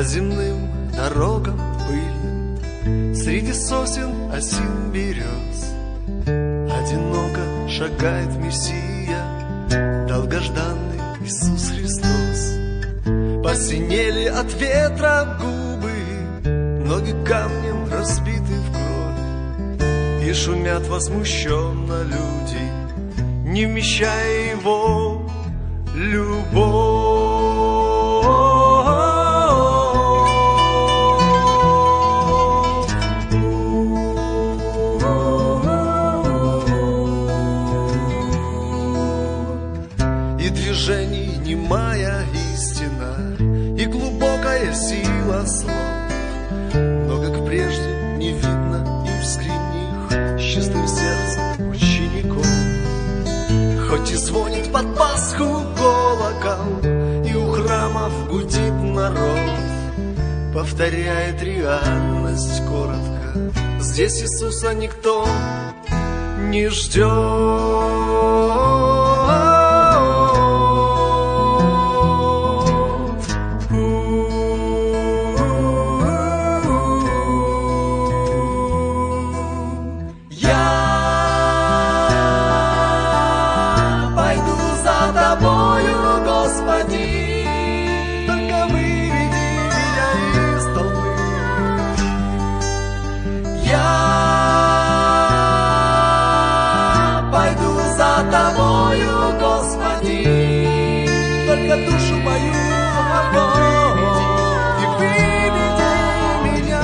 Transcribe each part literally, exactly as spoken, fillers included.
земным дорогам пыльным, среди сосен, осин, берез, одиноко шагает Мессия, долгожданный Иисус Христос. Посинели от ветра губы, ноги камнем разбиты в кровь, и шумят возмущенно люди, не вмещая его любовь. И движений немая истина, и глубокая сила слов, но, как прежде, не видно им среди них с чистым сердцем учеников. Хоть и звонит под Пасху колокол, и у храмов гудит народ, повторяет реальность коротко, здесь Иисуса никто не ждет. Душу мою выведи, и выведи меня.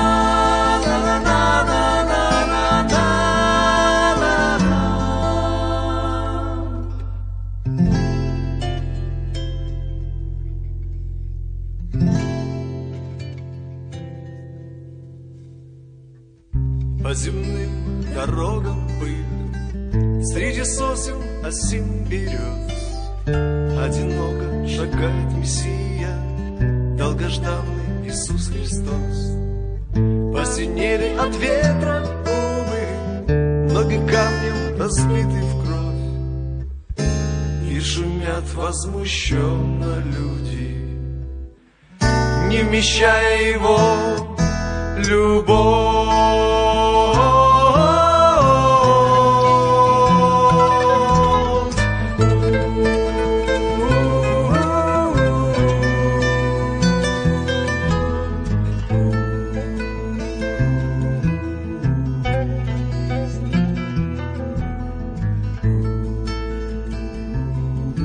По земным дорогам пыльным, среди сосен, осин, берез, одиноко шагает Мессия, долгожданный Иисус Христос. Посинели от ветра губы, ноги камнем разбиты в кровь, и шумят возмущенно люди, не вмещая его любовь.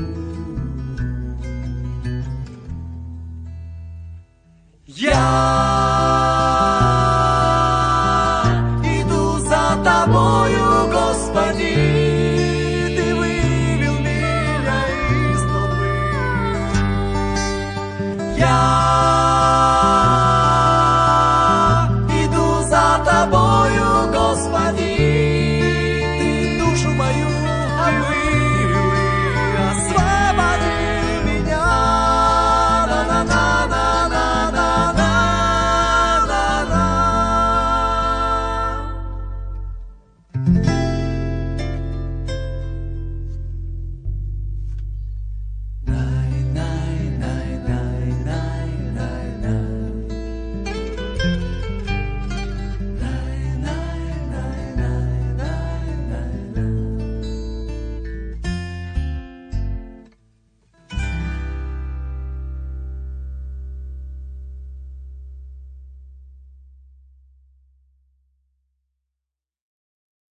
Я